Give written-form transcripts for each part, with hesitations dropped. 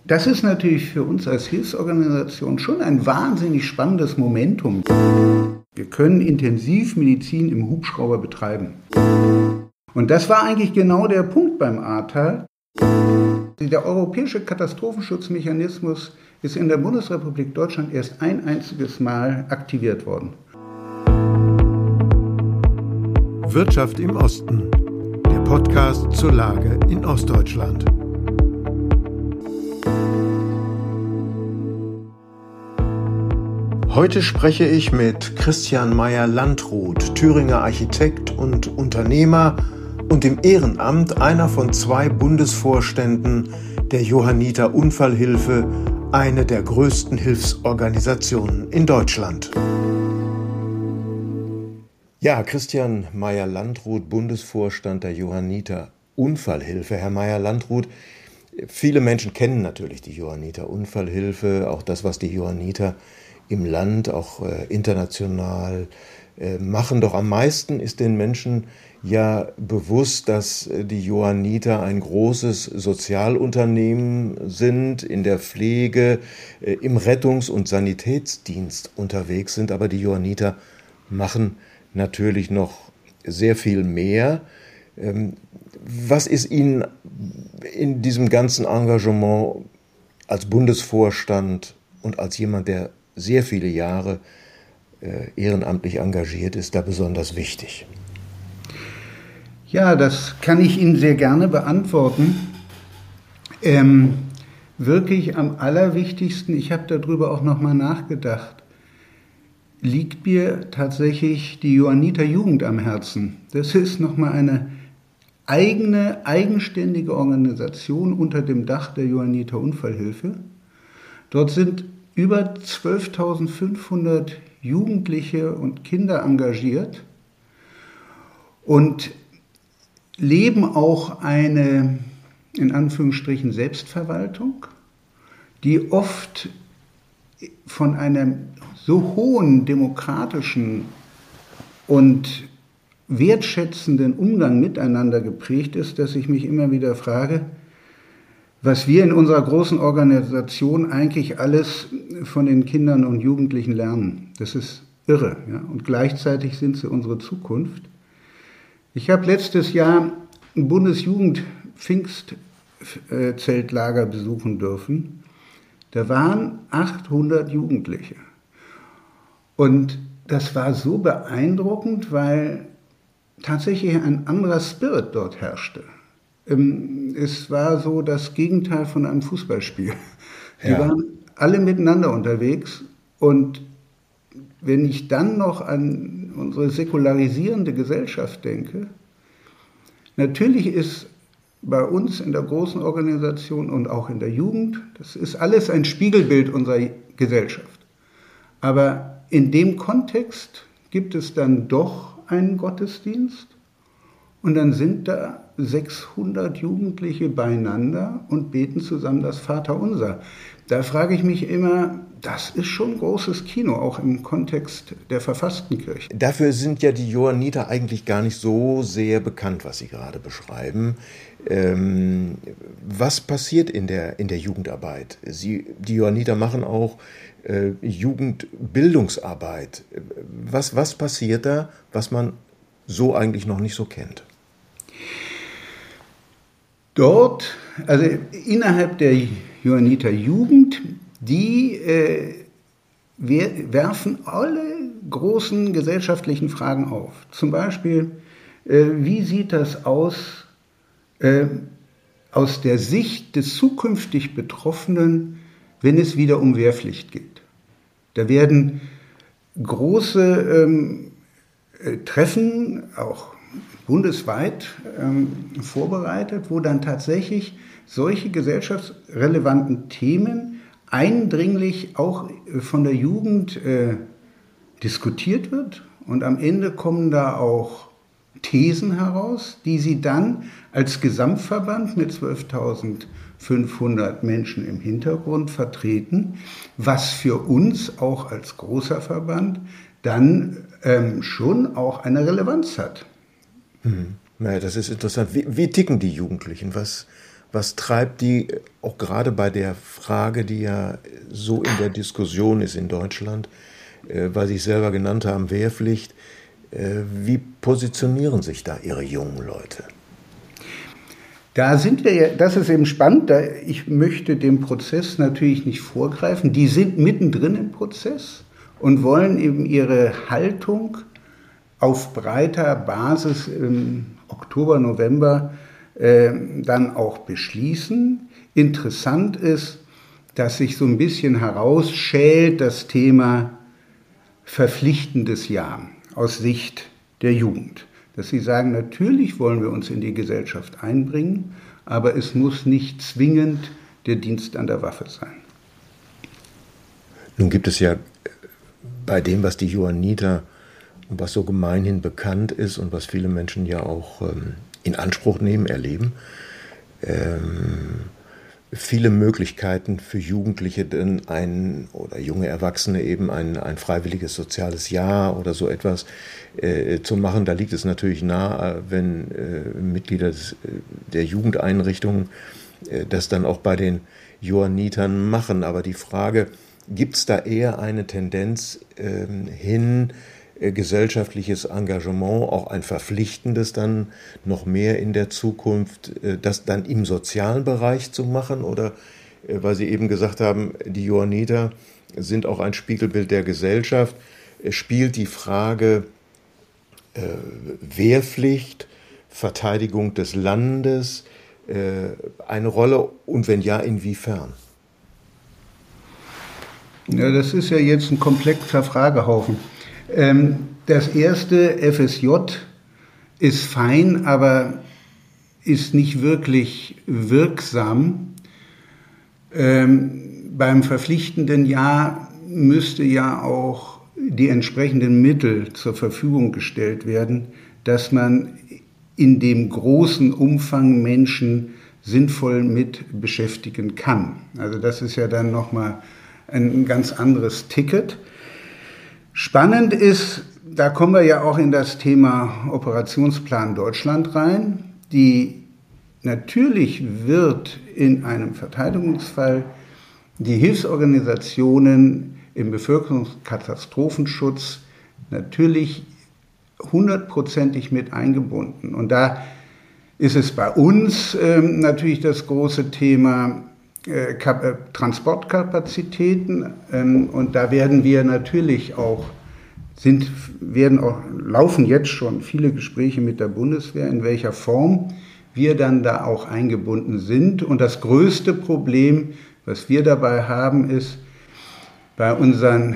Das ist natürlich für uns als Hilfsorganisation schon ein wahnsinnig spannendes Momentum. Wir können Intensivmedizin im Hubschrauber betreiben. Und das war eigentlich genau der Punkt beim Ahrtal. Der europäische Katastrophenschutzmechanismus ist in der Bundesrepublik Deutschland erst ein einziges Mal aktiviert worden. Wirtschaft im Osten, der Podcast zur Lage in Ostdeutschland. Heute spreche ich mit Christian Meyer-Landrut, Thüringer Architekt und Unternehmer und im Ehrenamt einer von 2 Bundesvorständen der Johanniter Unfallhilfe, eine der größten Hilfsorganisationen in Deutschland. Ja, Christian Meyer-Landrut, Bundesvorstand der Johanniter Unfallhilfe. Herr Meyer-Landrut, viele Menschen kennen natürlich die Johanniter Unfallhilfe, auch das, was die Johanniter im Land, auch international machen. Doch am meisten ist den Menschen ja bewusst, dass die Johanniter ein großes Sozialunternehmen sind, in der Pflege, im Rettungs- und Sanitätsdienst unterwegs sind. Aber die Johanniter machen natürlich noch sehr viel mehr. Was ist Ihnen in diesem ganzen Engagement als Bundesvorstand und als jemand, der sehr viele Jahre ehrenamtlich engagiert ist, da besonders wichtig? Ja, das kann ich Ihnen sehr gerne beantworten. Wirklich am allerwichtigsten, ich habe darüber auch nochmal nachgedacht, liegt mir tatsächlich die Johanniter Jugend am Herzen. Das ist nochmal eine eigene, eigenständige Organisation unter dem Dach der Johanniter Unfallhilfe. Dort sind über 12.500 Jugendliche und Kinder engagiert und leben auch eine, in Anführungsstrichen, Selbstverwaltung, die oft von einem so hohen demokratischen und wertschätzenden Umgang miteinander geprägt ist, dass ich mich immer wieder frage, was wir in unserer großen Organisation eigentlich alles von den Kindern und Jugendlichen lernen. Das ist irre. Ja? Und gleichzeitig sind sie unsere Zukunft. Ich habe letztes Jahr ein Bundesjugend-Pfingstzeltlager besuchen dürfen. Da waren 800 Jugendliche. Und das war so beeindruckend, weil tatsächlich ein anderer Spirit dort herrschte. Es war so das Gegenteil von einem Fußballspiel. Die waren alle miteinander unterwegs. Und wenn ich dann noch an unsere säkularisierende Gesellschaft denke, natürlich ist bei uns in der großen Organisation und auch in der Jugend, das ist alles ein Spiegelbild unserer Gesellschaft. Aber in dem Kontext gibt es dann doch einen Gottesdienst und dann sind da 600 Jugendliche beieinander und beten zusammen das Vaterunser. Da frage ich mich immer, das ist schon großes Kino, auch im Kontext der verfassten Kirche. Dafür sind ja die Johanniter eigentlich gar nicht so sehr bekannt, was Sie gerade beschreiben. Was passiert in der Jugendarbeit? Die Johanniter machen auch Jugendbildungsarbeit. Was passiert da, was man so eigentlich noch nicht so kennt? Dort, also innerhalb der Johanniter Jugend, die werfen alle großen gesellschaftlichen Fragen auf. Zum Beispiel, wie sieht das aus der Sicht des zukünftig Betroffenen, wenn es wieder um Wehrpflicht geht? Da werden große Treffen, auch bundesweit vorbereitet, wo dann tatsächlich solche gesellschaftsrelevanten Themen eindringlich auch von der Jugend diskutiert wird. Und am Ende kommen da auch Thesen heraus, die sie dann als Gesamtverband mit 12.500 Menschen im Hintergrund vertreten, was für uns auch als großer Verband dann schon auch eine Relevanz hat. Naja, das ist interessant. Wie ticken die Jugendlichen? Was Was treibt die, auch gerade bei der Frage, die ja so in der Diskussion ist in Deutschland, weil Sie es selber genannt haben, Wehrpflicht, wie positionieren sich da Ihre jungen Leute? Da sind wir ja, das ist eben spannend, ich möchte dem Prozess natürlich nicht vorgreifen. Die sind mittendrin im Prozess und wollen eben ihre Haltung auf breiter Basis im Oktober, November dann auch beschließen. Interessant ist, dass sich so ein bisschen herausschält das Thema verpflichtendes Jahr aus Sicht der Jugend. Dass sie sagen, natürlich wollen wir uns in die Gesellschaft einbringen, aber es muss nicht zwingend der Dienst an der Waffe sein. Nun gibt es ja bei dem, was die Johanniter und was so gemeinhin bekannt ist und was viele Menschen ja auch in Anspruch nehmen, erleben, viele Möglichkeiten für Jugendliche oder junge Erwachsene eben ein freiwilliges soziales Jahr oder so etwas zu machen. Da liegt es natürlich nahe, wenn Mitglieder der Jugendeinrichtungen das dann auch bei den Johannitern machen. Aber die Frage, gibt es da eher eine Tendenz hin, gesellschaftliches Engagement, auch ein verpflichtendes dann noch mehr in der Zukunft, das dann im sozialen Bereich zu machen? Oder, weil Sie eben gesagt haben, die Johanniter sind auch ein Spiegelbild der Gesellschaft, spielt die Frage Wehrpflicht, Verteidigung des Landes eine Rolle, und wenn ja, inwiefern? Ja, das ist ja jetzt ein komplexer Fragehaufen. Das erste, FSJ, ist fein, aber ist nicht wirklich wirksam. Beim verpflichtenden Jahr müsste ja auch die entsprechenden Mittel zur Verfügung gestellt werden, dass man in dem großen Umfang Menschen sinnvoll mit beschäftigen kann. Also das ist ja dann nochmal ein ganz anderes Ticket. Spannend ist, da kommen wir ja auch in das Thema Operationsplan Deutschland rein, die natürlich wird in einem Verteidigungsfall die Hilfsorganisationen im Bevölkerungskatastrophenschutz natürlich 100%ig mit eingebunden. Und da ist es bei uns natürlich das große Thema Transportkapazitäten, und da werden wir natürlich auch, laufen jetzt schon viele Gespräche mit der Bundeswehr, in welcher Form wir dann da auch eingebunden sind. Und das größte Problem, was wir dabei haben, ist, bei unseren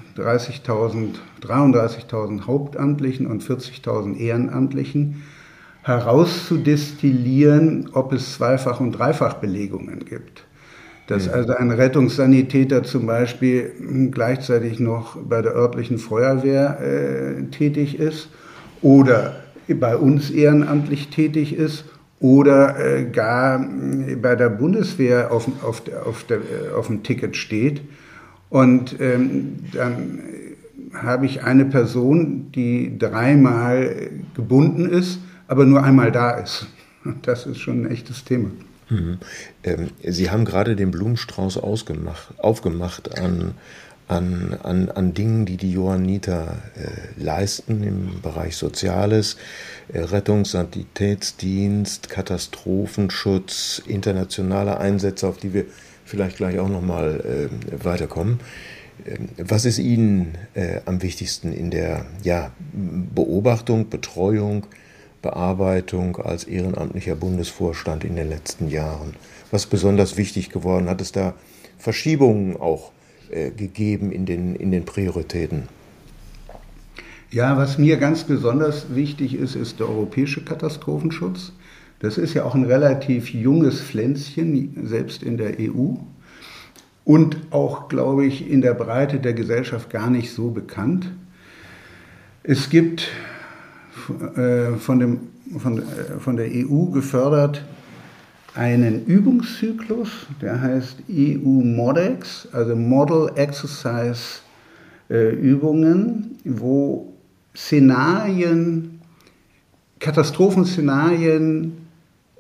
33.000 Hauptamtlichen und 40.000 Ehrenamtlichen herauszudestillieren, ob es Zweifach- und Dreifachbelegungen gibt. Dass also ein Rettungssanitäter zum Beispiel gleichzeitig noch bei der örtlichen Feuerwehr tätig ist oder bei uns ehrenamtlich tätig ist oder gar bei der Bundeswehr auf dem Ticket steht. Und dann habe ich eine Person, die 3-mal gebunden ist, aber nur einmal da ist. Das ist schon ein echtes Thema. Sie haben gerade den Blumenstrauß aufgemacht an Dingen, die die Johanniter leisten im Bereich Soziales, Rettungs-, Sanitätsdienst, Katastrophenschutz, internationale Einsätze, auf die wir vielleicht gleich auch nochmal weiterkommen. Was ist Ihnen am wichtigsten in der Beobachtung, Betreuung, Bearbeitung als ehrenamtlicher Bundesvorstand in den letzten Jahren? Was ist besonders wichtig geworden? Hat es da Verschiebungen auch gegeben in den Prioritäten? Ja, was mir ganz besonders wichtig ist, ist der europäische Katastrophenschutz. Das ist ja auch ein relativ junges Pflänzchen, selbst in der EU. Und auch, glaube ich, in der Breite der Gesellschaft gar nicht so bekannt. Es gibt von der EU gefördert einen Übungszyklus, der heißt EU MODEX, also Model Exercise Übungen, wo Katastrophenszenarien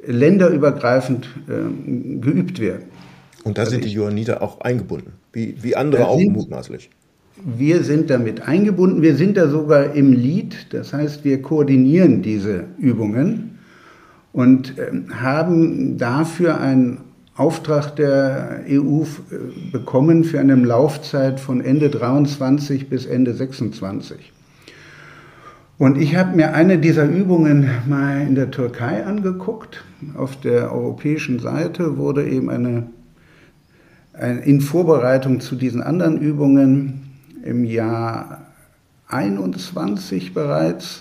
länderübergreifend geübt werden. Und da sind die Johanniter auch eingebunden, wie andere auch mutmaßlich. Wir sind damit eingebunden, wir sind da sogar im Lead, das heißt, wir koordinieren diese Übungen und haben dafür einen Auftrag der EU bekommen für eine Laufzeit von Ende 23 bis Ende 26. Und ich habe mir eine dieser Übungen mal in der Türkei angeguckt. Auf der europäischen Seite wurde eben in Vorbereitung zu diesen anderen Übungen im Jahr 21 bereits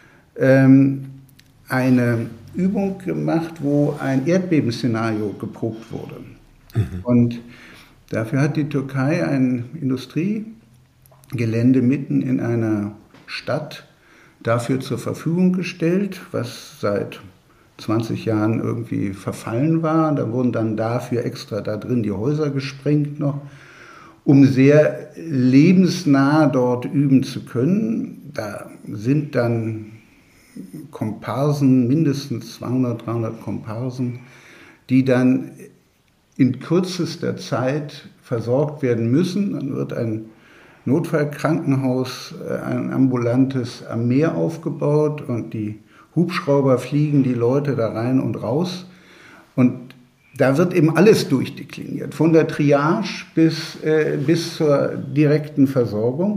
eine Übung gemacht, wo ein Erdbebenszenario geprobt wurde. Und dafür hat die Türkei ein Industriegelände mitten in einer Stadt dafür zur Verfügung gestellt, was seit 20 Jahren irgendwie verfallen war. Da wurden dann dafür extra da drin die Häuser gesprengt noch, um sehr lebensnah dort üben zu können. Da sind dann Komparsen, mindestens 200, 300 Komparsen, die dann in kürzester Zeit versorgt werden müssen. Dann wird ein Notfallkrankenhaus, ein ambulantes am Meer aufgebaut und die Hubschrauber fliegen die Leute da rein und raus. Und da wird eben alles durchdekliniert, von der Triage bis zur direkten Versorgung.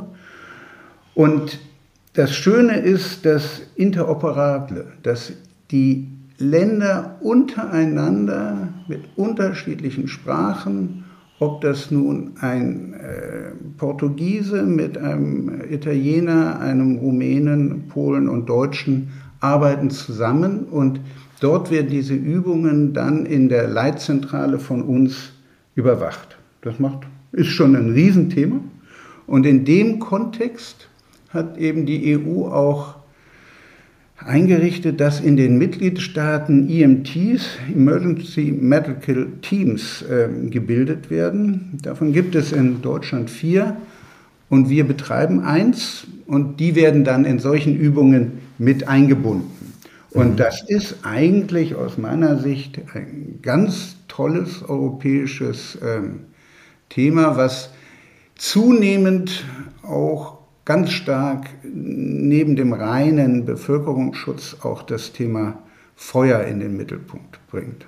Und das Schöne ist das Interoperable, dass die Länder untereinander mit unterschiedlichen Sprachen, ob das nun ein Portugiese mit einem Italiener, einem Rumänen, Polen und Deutschen arbeiten zusammen und dort werden diese Übungen dann in der Leitzentrale von uns überwacht. Das ist schon ein Riesenthema und in dem Kontext hat eben die EU auch eingerichtet, dass in den Mitgliedstaaten EMTs, Emergency Medical Teams, gebildet werden. Davon gibt es in Deutschland 4 und wir betreiben 1 und die werden dann in solchen Übungen mit eingebunden. Und das ist eigentlich aus meiner Sicht ein ganz tolles europäisches Thema, was zunehmend auch ganz stark neben dem reinen Bevölkerungsschutz auch das Thema Feuer in den Mittelpunkt bringt.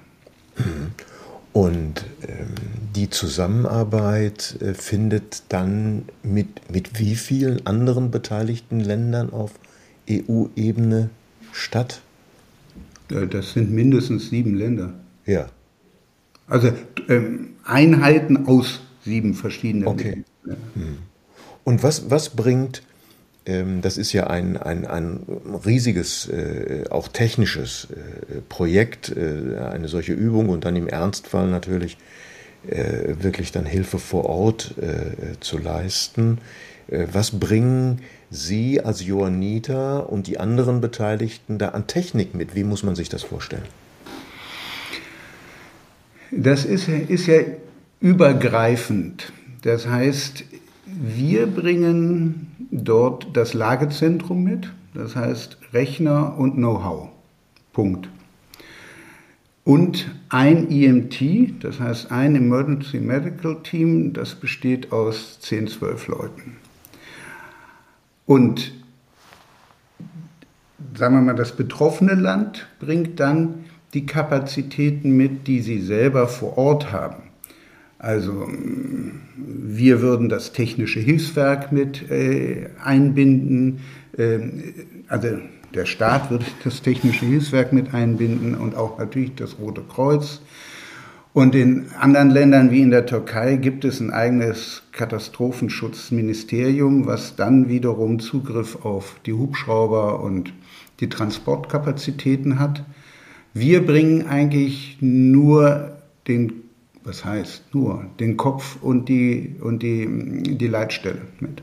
Und die Zusammenarbeit findet dann mit wie vielen anderen beteiligten Ländern auf EU-Ebene statt? Das sind mindestens 7 Länder. Ja. Also Einheiten aus 7 verschiedenen Ländern. Ja. Und was bringt, das ist ja ein riesiges, auch technisches Projekt, eine solche Übung und dann im Ernstfall natürlich wirklich dann Hilfe vor Ort zu leisten. Was bringen Sie als Johanniter und die anderen Beteiligten da an Technik mit? Wie muss man sich das vorstellen? Das ist ja übergreifend. Das heißt, wir bringen dort das Lagezentrum mit, das heißt Rechner und Know-how. Punkt. Und ein EMT, das heißt ein Emergency Medical Team, das besteht aus 10, 12 Leuten. Und sagen wir mal, das betroffene Land bringt dann die Kapazitäten mit, die sie selber vor Ort haben. Also wir würden das technische Hilfswerk mit einbinden, also der Staat würde das technische Hilfswerk mit einbinden und auch natürlich das Rote Kreuz. Und in anderen Ländern wie in der Türkei gibt es ein eigenes Katastrophenschutzministerium, was dann wiederum Zugriff auf die Hubschrauber und die Transportkapazitäten hat. Wir bringen eigentlich nur den Kopf und die Leitstelle mit.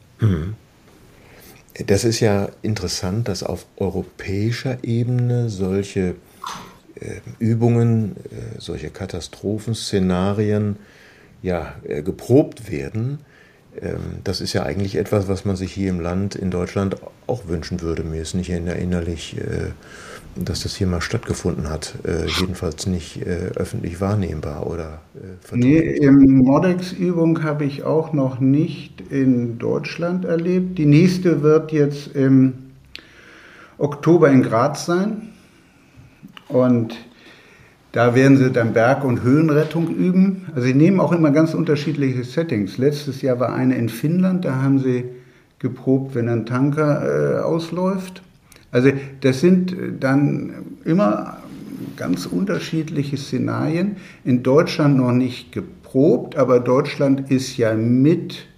Das ist ja interessant, dass auf europäischer Ebene solche Übungen, solche Katastrophenszenarien geprobt werden. Das ist ja eigentlich etwas, was man sich hier im Land, in Deutschland, auch wünschen würde. Mir ist nicht erinnerlich, dass das hier mal stattgefunden hat. Jedenfalls nicht öffentlich wahrnehmbar oder Nee, MODEX-Übung habe ich auch noch nicht in Deutschland erlebt. Die nächste wird jetzt im Oktober in Graz sein. Und da werden sie dann Berg- und Höhenrettung üben. Also sie nehmen auch immer ganz unterschiedliche Settings. Letztes Jahr war eine in Finnland, da haben sie geprobt, wenn ein Tanker ausläuft. Also das sind dann immer ganz unterschiedliche Szenarien. In Deutschland noch nicht geprobt, aber Deutschland ist ja mit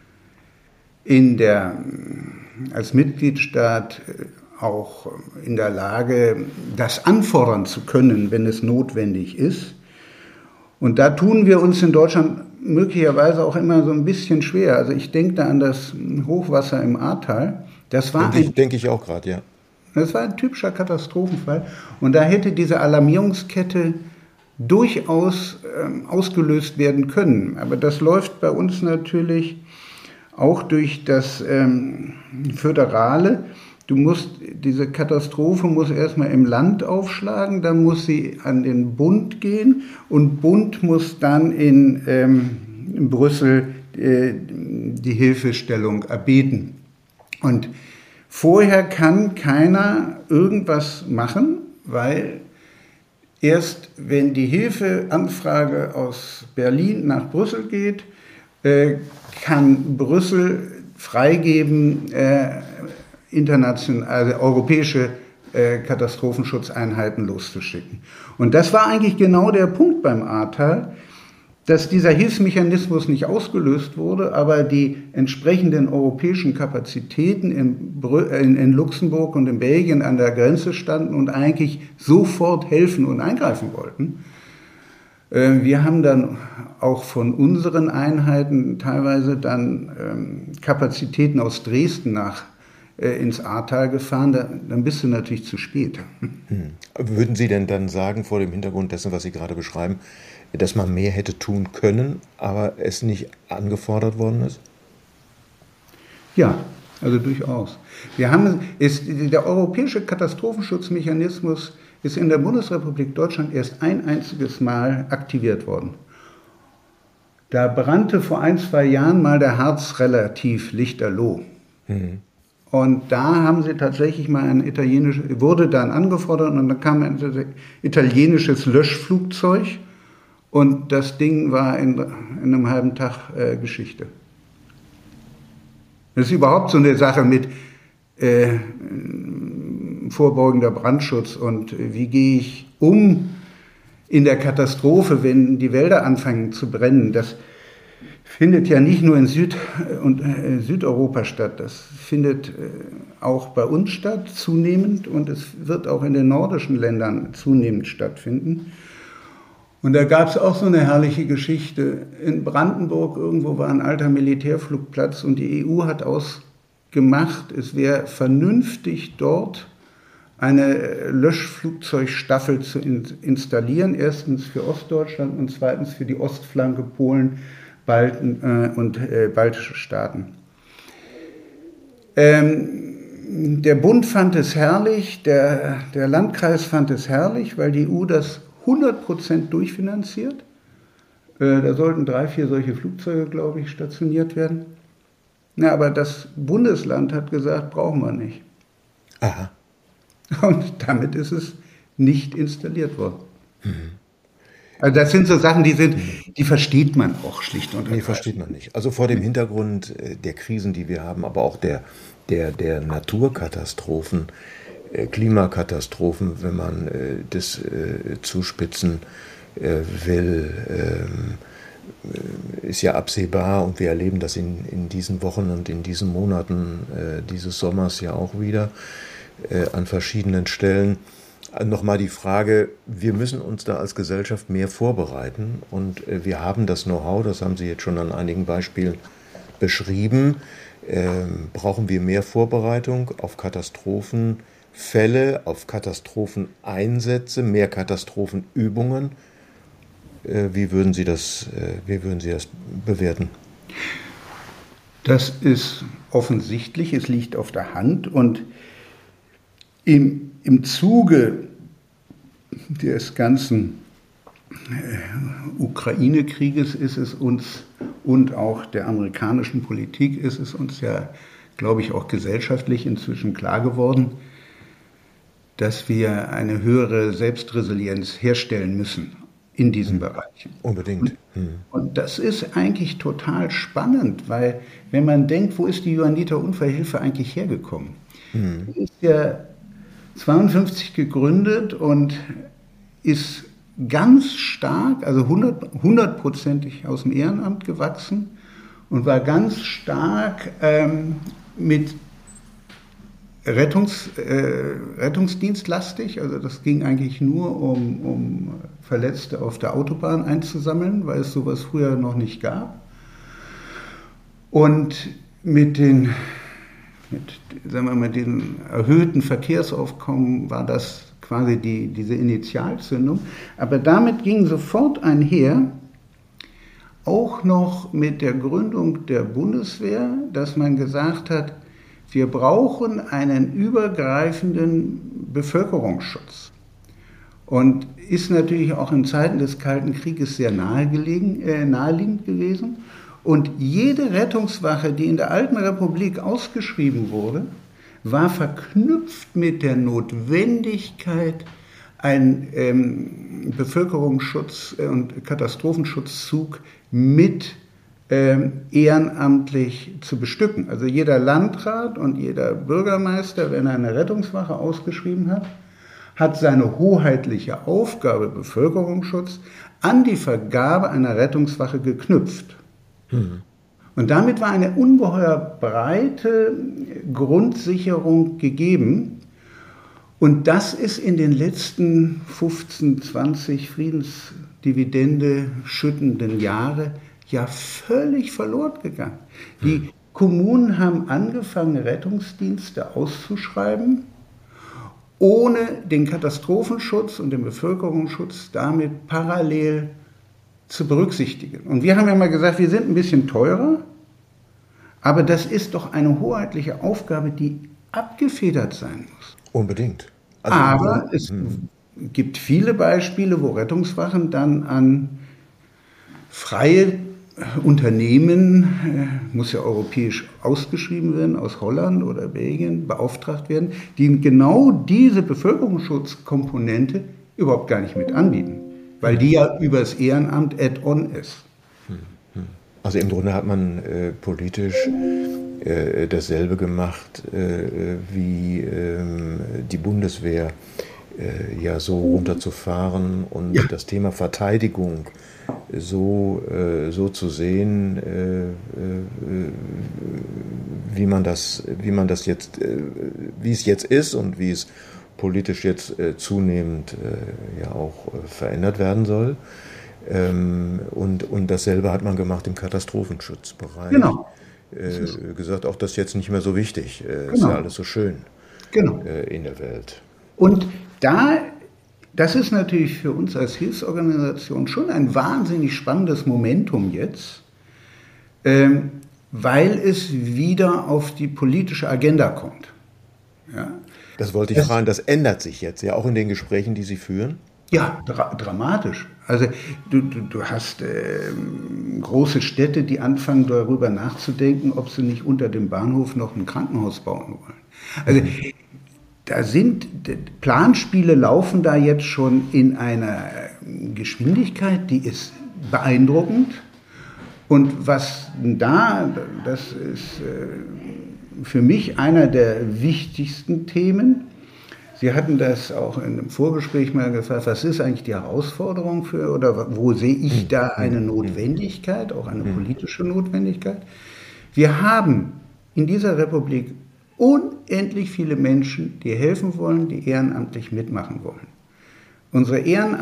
als Mitgliedstaat auch in der Lage, das anfordern zu können, wenn es notwendig ist. Und da tun wir uns in Deutschland möglicherweise auch immer so ein bisschen schwer. Also ich denke da an das Hochwasser im Ahrtal. Denke ich auch gerade, ja. Das war ein typischer Katastrophenfall. Und da hätte diese Alarmierungskette durchaus ausgelöst werden können. Aber das läuft bei uns natürlich auch durch das Föderale. Diese Katastrophe muss erstmal im Land aufschlagen, dann muss sie an den Bund gehen und Bund muss dann in Brüssel die Hilfestellung erbeten. Und vorher kann keiner irgendwas machen, weil erst wenn die Hilfeanfrage aus Berlin nach Brüssel geht, kann Brüssel freigeben, also europäische Katastrophenschutzeinheiten loszuschicken. Und das war eigentlich genau der Punkt beim Ahrtal, dass dieser Hilfsmechanismus nicht ausgelöst wurde, aber die entsprechenden europäischen Kapazitäten in Luxemburg und in Belgien an der Grenze standen und eigentlich sofort helfen und eingreifen wollten. Wir haben dann auch von unseren Einheiten teilweise dann Kapazitäten aus Dresden ins Ahrtal gefahren, dann bist du natürlich zu spät. Würden Sie denn dann sagen, vor dem Hintergrund dessen, was Sie gerade beschreiben, dass man mehr hätte tun können, aber es nicht angefordert worden ist? Ja, also durchaus. Der europäische Katastrophenschutzmechanismus ist in der Bundesrepublik Deutschland erst ein einziges Mal aktiviert worden. Da brannte vor 1-2 Jahren mal der Harz relativ lichterloh. Und da haben sie tatsächlich mal wurde dann angefordert und dann kam ein italienisches Löschflugzeug und das Ding war in einem halben Tag Geschichte. Das ist überhaupt so eine Sache mit vorbeugender Brandschutz und wie gehe ich um in der Katastrophe, wenn die Wälder anfangen zu brennen. Das findet ja nicht nur in Südeuropa statt, das findet auch bei uns statt, zunehmend, und es wird auch in den nordischen Ländern zunehmend stattfinden. Und da gab es auch so eine herrliche Geschichte. In Brandenburg irgendwo war ein alter Militärflugplatz und die EU hat ausgemacht, es wäre vernünftig dort eine Löschflugzeugstaffel zu installieren, erstens für Ostdeutschland und zweitens für die Ostflanke Polen, und baltische Staaten. Der Bund fand es herrlich, der Landkreis fand es herrlich, weil die EU das 100% durchfinanziert. Da sollten 3-4 solche Flugzeuge, glaube ich, stationiert werden. Na, aber das Bundesland hat gesagt, brauchen wir nicht. Aha. Und damit ist es nicht installiert worden. Also das sind so Sachen, die versteht man auch schlicht und ergreifend. Nee, versteht man nicht. Also vor dem Hintergrund der Krisen, die wir haben, aber auch der Naturkatastrophen, Klimakatastrophen, wenn man das zuspitzen will, ist ja absehbar, und wir erleben das in diesen Wochen und in diesen Monaten dieses Sommers ja auch wieder an verschiedenen Stellen. Nochmal die Frage, wir müssen uns da als Gesellschaft mehr vorbereiten, und wir haben das Know-how, das haben Sie jetzt schon an einigen Beispielen beschrieben. Brauchen wir mehr Vorbereitung auf Katastrophenfälle, auf Katastropheneinsätze, mehr Katastrophenübungen? Wie würden Sie das bewerten? Das ist offensichtlich, es liegt auf der Hand und im Zuge des ganzen Ukraine-Krieges ist es uns und auch der amerikanischen Politik ist es uns ja, glaube ich, auch gesellschaftlich inzwischen klar geworden, dass wir eine höhere Selbstresilienz herstellen müssen in diesen Bereichen. Unbedingt. Und das ist eigentlich total spannend, weil wenn man denkt, wo ist die Johanniter Unfallhilfe eigentlich hergekommen? Die ist ja 52 gegründet und ist ganz stark, also 100%ig aus dem Ehrenamt gewachsen und war ganz stark mit Rettungsdienstlastig. Also das ging eigentlich nur um Verletzte auf der Autobahn einzusammeln, weil es sowas früher noch nicht gab. Und mit sagen wir mal, den erhöhten Verkehrsaufkommen war das quasi diese Initialzündung. Aber damit ging sofort einher, auch noch mit der Gründung der Bundeswehr, dass man gesagt hat, wir brauchen einen übergreifenden Bevölkerungsschutz. Und ist natürlich auch in Zeiten des Kalten Krieges sehr naheliegend gewesen. Und jede Rettungswache, die in der alten Republik ausgeschrieben wurde, war verknüpft mit der Notwendigkeit, einen Bevölkerungsschutz und Katastrophenschutzzug mit ehrenamtlich zu bestücken. Also jeder Landrat und jeder Bürgermeister, wenn er eine Rettungswache ausgeschrieben hat, hat seine hoheitliche Aufgabe Bevölkerungsschutz an die Vergabe einer Rettungswache geknüpft. Und damit war eine ungeheuer breite Grundsicherung gegeben. Und das ist in den letzten 15, 20 Friedensdividende schüttenden Jahre ja völlig verloren gegangen. Die Kommunen haben angefangen, Rettungsdienste auszuschreiben, ohne den Katastrophenschutz und den Bevölkerungsschutz damit parallel zu berücksichtigen. Und wir haben ja mal gesagt, wir sind ein bisschen teurer, aber das ist doch eine hoheitliche Aufgabe, die abgefedert sein muss. Unbedingt. Also, aber es gibt viele Beispiele, wo Rettungswachen dann an freie Unternehmen, muss ja europäisch ausgeschrieben werden, aus Holland oder Belgien beauftragt werden, die genau diese Bevölkerungsschutzkomponente überhaupt gar nicht mit anbieten, weil die ja übers Ehrenamt add-on ist. Also im Grunde hat man politisch dasselbe gemacht wie die Bundeswehr ja so runterzufahren und das Thema Verteidigung so zu sehen, wie es jetzt ist und wie es politisch jetzt zunehmend ja auch verändert werden soll. Und dasselbe hat man gemacht im Katastrophenschutzbereich. Genau. Gesagt, auch das ist jetzt nicht mehr so wichtig. Ist ja alles so schön in der Welt. Und das ist natürlich für uns als Hilfsorganisation schon ein wahnsinnig spannendes Momentum jetzt, weil es wieder auf die politische Agenda kommt. Ja. Das wollte ich fragen, das ändert sich jetzt, ja auch in den Gesprächen, die Sie führen? Ja, dramatisch. Also du hast große Städte, die anfangen darüber nachzudenken, ob sie nicht unter dem Bahnhof noch ein Krankenhaus bauen wollen. Also da Planspiele laufen da jetzt schon in einer Geschwindigkeit, die ist beeindruckend. Und was das ist für mich einer der wichtigsten Themen. Sie hatten das auch in einem Vorgespräch mal gefragt, was ist eigentlich die Herausforderung oder wo sehe ich da eine Notwendigkeit, auch eine politische Notwendigkeit? Wir haben in dieser Republik unendlich viele Menschen, die helfen wollen, die ehrenamtlich mitmachen wollen. Unsere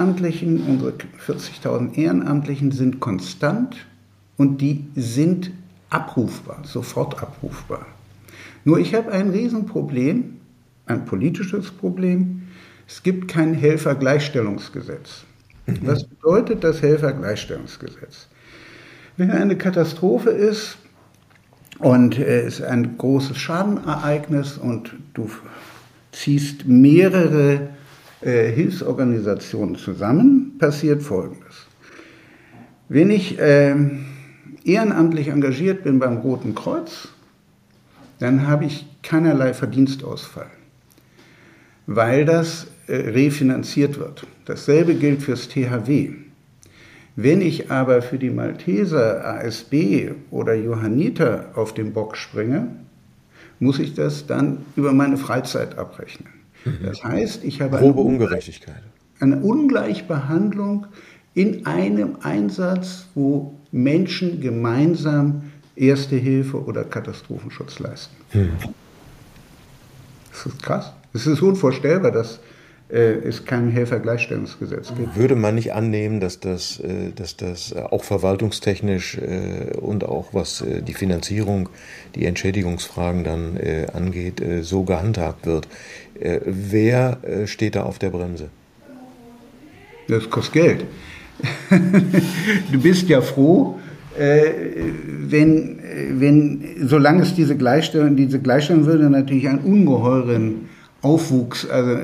40.000 Ehrenamtlichen sind konstant und die sind abrufbar, sofort abrufbar. Nur ich habe ein Riesenproblem, ein politisches Problem. Es gibt kein Helfergleichstellungsgesetz. Was bedeutet das Helfergleichstellungsgesetz? Wenn eine Katastrophe ist Und es ist ein großes Schadenereignis und du ziehst mehrere Hilfsorganisationen zusammen, passiert Folgendes. Wenn ich ehrenamtlich engagiert bin beim Roten Kreuz, dann habe ich keinerlei Verdienstausfall, weil das refinanziert wird. Dasselbe gilt fürs THW. Wenn ich aber für die Malteser, ASB oder Johanniter auf den Bock springe, muss ich das dann über meine Freizeit abrechnen. Das heißt, ich habe grobe Ungerechtigkeit. Eine Ungleichbehandlung in einem Einsatz, wo Menschen gemeinsam Erste Hilfe oder Katastrophenschutz leisten. Das ist krass. Es ist unvorstellbar, dass es kein Helfergleichstellungsgesetz gibt. Würde man nicht annehmen, dass das auch verwaltungstechnisch und auch was die Finanzierung, die Entschädigungsfragen dann angeht, so gehandhabt wird? Wer steht da auf der Bremse? Das kostet Geld. Du bist ja froh, solange es diese Gleichstellung würde natürlich einen ungeheuren Aufwuchs, also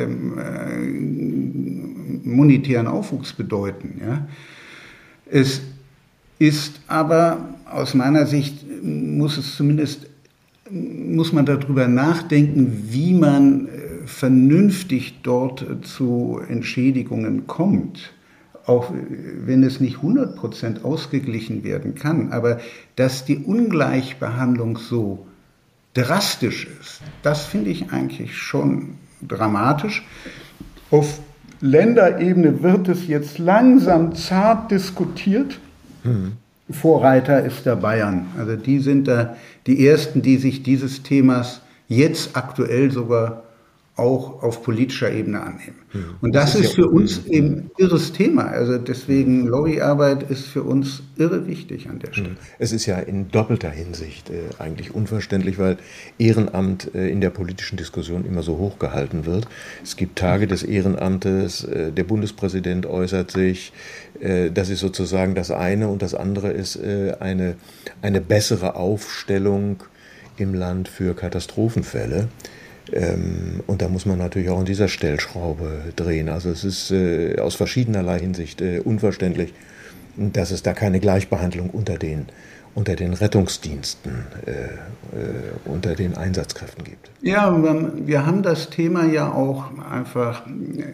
monetären Aufwuchs bedeuten. Ja. Es ist aber aus meiner Sicht muss man darüber nachdenken, wie man vernünftig dort zu Entschädigungen kommt. Auch wenn es nicht 100% ausgeglichen werden kann, aber dass die Ungleichbehandlung so drastisch ist, das finde ich eigentlich schon dramatisch. Auf Länderebene wird es jetzt langsam zart diskutiert. Vorreiter ist der Bayern. Also die sind da die Ersten, die sich dieses Themas jetzt aktuell sogar auch auf politischer Ebene annehmen. Und das ist für uns eben ein irres Thema. Also deswegen Lobbyarbeit ist für uns irre wichtig an der Stelle. Es ist ja in doppelter Hinsicht eigentlich unverständlich, weil Ehrenamt in der politischen Diskussion immer so hochgehalten wird. Es gibt Tage des Ehrenamtes, der Bundespräsident äußert sich, das ist sozusagen das eine, und das andere ist eine bessere Aufstellung im Land für Katastrophenfälle. Und da muss man natürlich auch an dieser Stellschraube drehen. Also es ist aus verschiedenerlei Hinsicht unverständlich, dass es da keine Gleichbehandlung unter den Rettungsdiensten, unter den Einsatzkräften gibt. Ja, wir haben das Thema ja auch einfach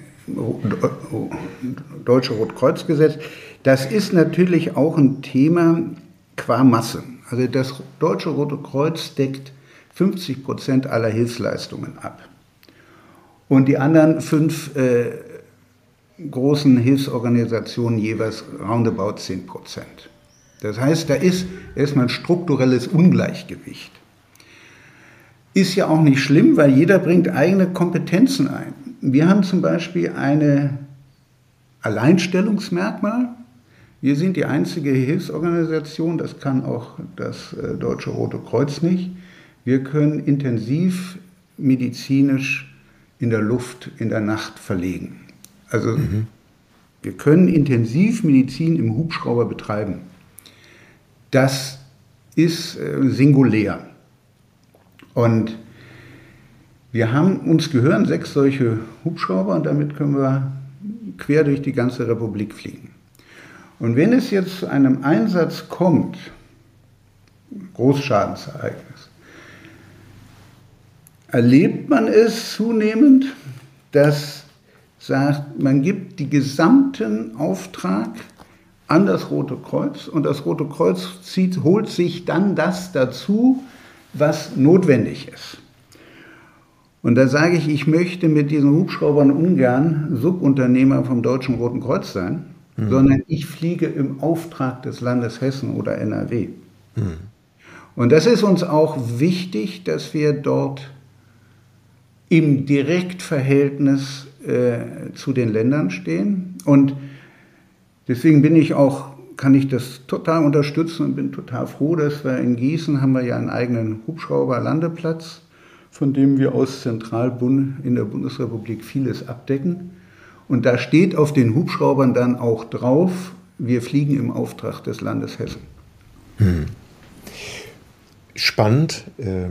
Deutsche Rotkreuzgesetz. Das ist natürlich auch ein Thema qua Masse. Also das Deutsche Rote Kreuz deckt 50% aller Hilfsleistungen ab. Und die anderen 5 großen Hilfsorganisationen jeweils roundabout 10%. Das heißt, da ist erstmal ein strukturelles Ungleichgewicht. Ist ja auch nicht schlimm, weil jeder bringt eigene Kompetenzen ein. Wir haben zum Beispiel ein Alleinstellungsmerkmal. Wir sind die einzige Hilfsorganisation, das kann auch das Deutsche Rote Kreuz nicht. Wir können intensiv medizinisch in der Luft, in der Nacht verlegen. Also wir können intensiv Medizin im Hubschrauber betreiben. Das ist singulär. Und uns gehören 6 solche Hubschrauber und damit können wir quer durch die ganze Republik fliegen. Und wenn es jetzt zu einem Einsatz kommt, Großschadensereignis, erlebt man es zunehmend, dass man gibt den gesamten Auftrag an das Rote Kreuz und das Rote Kreuz holt sich dann das dazu, was notwendig ist. Und da sage ich möchte mit diesen Hubschraubern ungern Subunternehmer vom Deutschen Roten Kreuz sein, sondern ich fliege im Auftrag des Landes Hessen oder NRW. Und das ist uns auch wichtig, dass wir dort im Direktverhältnis zu den Ländern stehen. Und deswegen kann ich das total unterstützen und bin total froh, dass wir in Gießen haben wir ja einen eigenen Hubschrauberlandeplatz, von dem wir aus zentral in der Bundesrepublik vieles abdecken. Und da steht auf den Hubschraubern dann auch drauf, wir fliegen im Auftrag des Landes Hessen. spannend,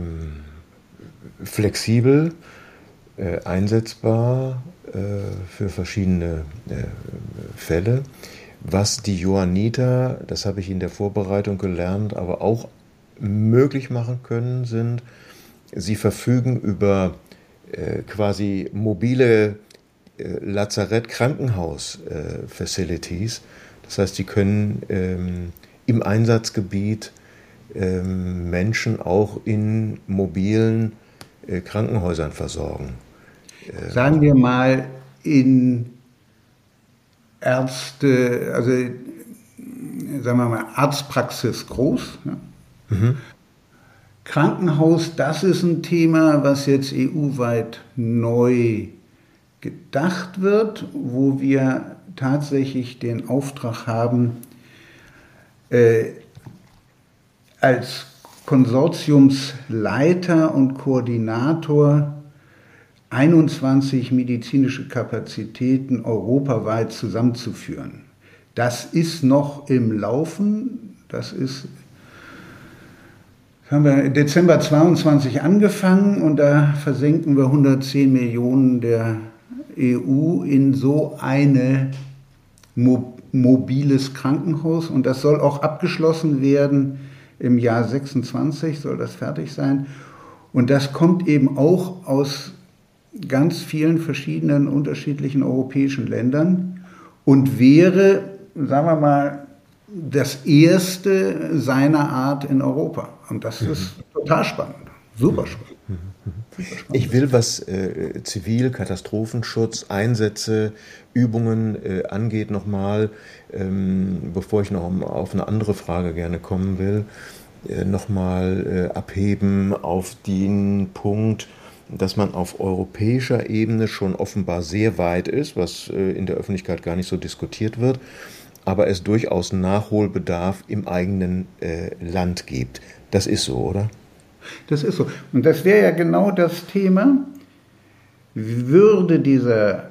flexibel, einsetzbar für verschiedene Fälle. Was die Johanniter, das habe ich in der Vorbereitung gelernt, aber auch möglich machen können, sind, sie verfügen über quasi mobile Lazarett-Krankenhaus-Facilities. Das heißt, sie können im Einsatzgebiet Menschen auch in mobilen Krankenhäusern versorgen. Sagen wir mal in Ärzte, also sagen wir mal Arztpraxis groß. Ne? Mhm. Krankenhaus, das ist ein Thema, was jetzt EU-weit neu gedacht wird, wo wir tatsächlich den Auftrag haben, als Konsortiumsleiter und Koordinator 21 medizinische Kapazitäten europaweit zusammenzuführen. Das ist noch im Laufen. Haben wir im Dezember 22 angefangen und da versenken wir 110 Millionen der EU in so eine mobiles Krankenhaus und das soll auch abgeschlossen werden. Im Jahr 26 soll das fertig sein. Und das kommt eben auch aus ganz vielen verschiedenen unterschiedlichen europäischen Ländern und wäre, sagen wir mal, das erste seiner Art in Europa. Und das ist total spannend, super spannend. Ich will, was Zivil-Katastrophenschutz, Einsätze, Übungen angeht, nochmal, bevor ich noch auf eine andere Frage gerne kommen will, nochmal abheben auf den Punkt, dass man auf europäischer Ebene schon offenbar sehr weit ist, was in der Öffentlichkeit gar nicht so diskutiert wird, aber es durchaus Nachholbedarf im eigenen Land gibt. Das ist so, oder? Das ist so. Und das wäre ja genau das Thema, würde die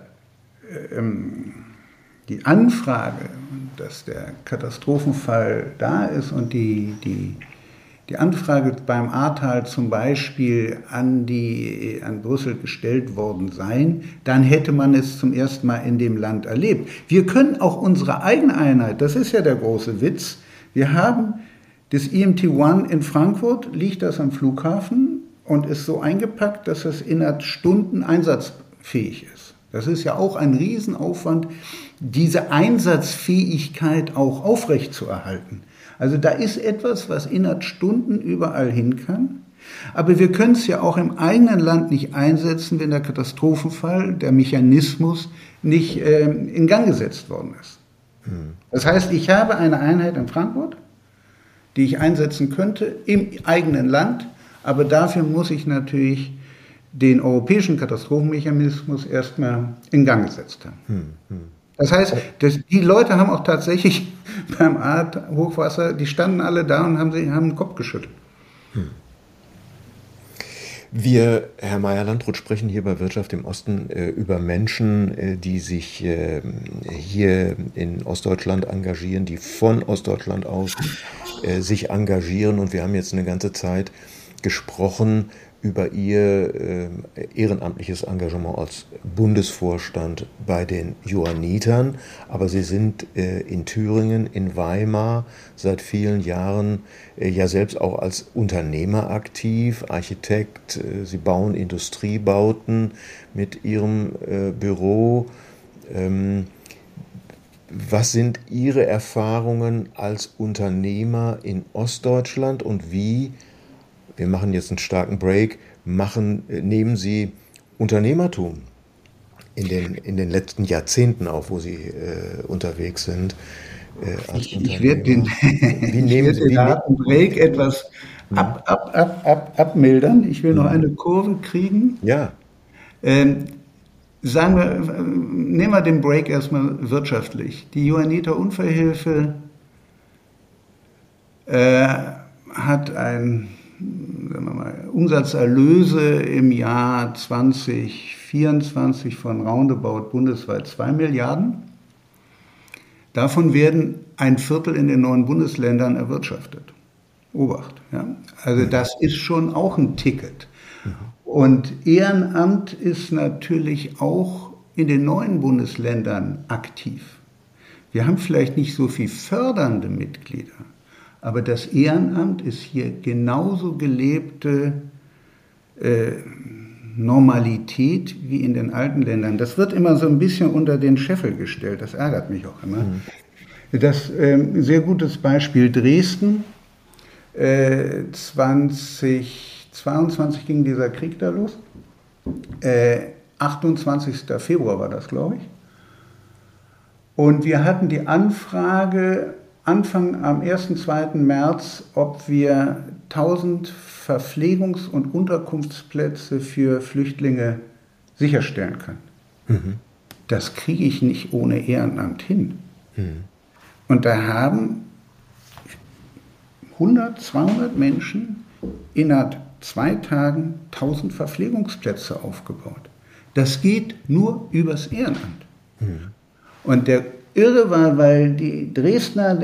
Anfrage, dass der Katastrophenfall da ist und die Anfrage beim Ahrtal zum Beispiel an Brüssel gestellt worden sein, dann hätte man es zum ersten Mal in dem Land erlebt. Wir können auch unsere eigene Einheit, das ist ja der große Witz, wir haben das EMT-1 in Frankfurt, liegt das am Flughafen und ist so eingepackt, dass es innerhalb Stunden einsatzfähig ist. Das ist ja auch ein Riesenaufwand, diese Einsatzfähigkeit auch aufrechtzuerhalten. Also da ist etwas, was innerhalb Stunden überall hin kann. Aber wir können es ja auch im eigenen Land nicht einsetzen, wenn der Katastrophenfall, der Mechanismus nicht in Gang gesetzt worden ist. Das heißt, ich habe eine Einheit in Frankfurt, die ich einsetzen könnte im eigenen Land, aber dafür muss ich natürlich den europäischen Katastrophenmechanismus erstmal in Gang gesetzt haben. Das heißt, die Leute haben auch tatsächlich beim Hochwasser, die standen alle da und haben den Kopf geschüttelt. Wir, Herr Mayer-Landrut, sprechen hier bei Wirtschaft im Osten über Menschen, die sich hier in Ostdeutschland engagieren, die von Ostdeutschland aus sich engagieren. Und wir haben jetzt eine ganze Zeit gesprochen über Ihr ehrenamtliches Engagement als Bundesvorstand bei den Johannitern. Aber Sie sind in Thüringen, in Weimar seit vielen Jahren ja selbst auch als Unternehmer aktiv, Architekt. Sie bauen Industriebauten mit Ihrem Büro. Was sind Ihre Erfahrungen als Unternehmer in Ostdeutschland und wie, wir machen jetzt einen starken Break, nehmen Sie Unternehmertum in den letzten Jahrzehnten auf, wo Sie unterwegs sind? Ich werde den Break etwas abmildern. Ich will noch eine Kurve kriegen. Ja. Nehmen wir den Break erstmal wirtschaftlich. Die Johanniter Unfallhilfe hat Umsatzerlöse im Jahr 2024 von roundabout bundesweit 2 Milliarden. Davon werden ein Viertel in den 9 Bundesländern erwirtschaftet. Obacht. Ja? Also das ist schon auch ein Ticket. Und Ehrenamt ist natürlich auch in den neuen Bundesländern aktiv. Wir haben vielleicht nicht so viel fördernde Mitglieder, aber das Ehrenamt ist hier genauso gelebte Normalität wie in den alten Ländern. Das wird immer so ein bisschen unter den Scheffel gestellt, das ärgert mich auch immer. Das sehr gutes Beispiel Dresden. 2022 ging dieser Krieg da los. 28. Februar war das, glaube ich. Und wir hatten die Anfrage Anfang am 1. 2. März, ob wir 1000 Verpflegungs- und Unterkunftsplätze für Flüchtlinge sicherstellen können. Das kriege ich nicht ohne Ehrenamt hin. Und da haben 100, 200 Menschen innerhalb 2 Tagen 1000 Verpflegungsplätze aufgebaut. Das geht nur übers Ehrenamt. Und der Irre war, weil die Dresdner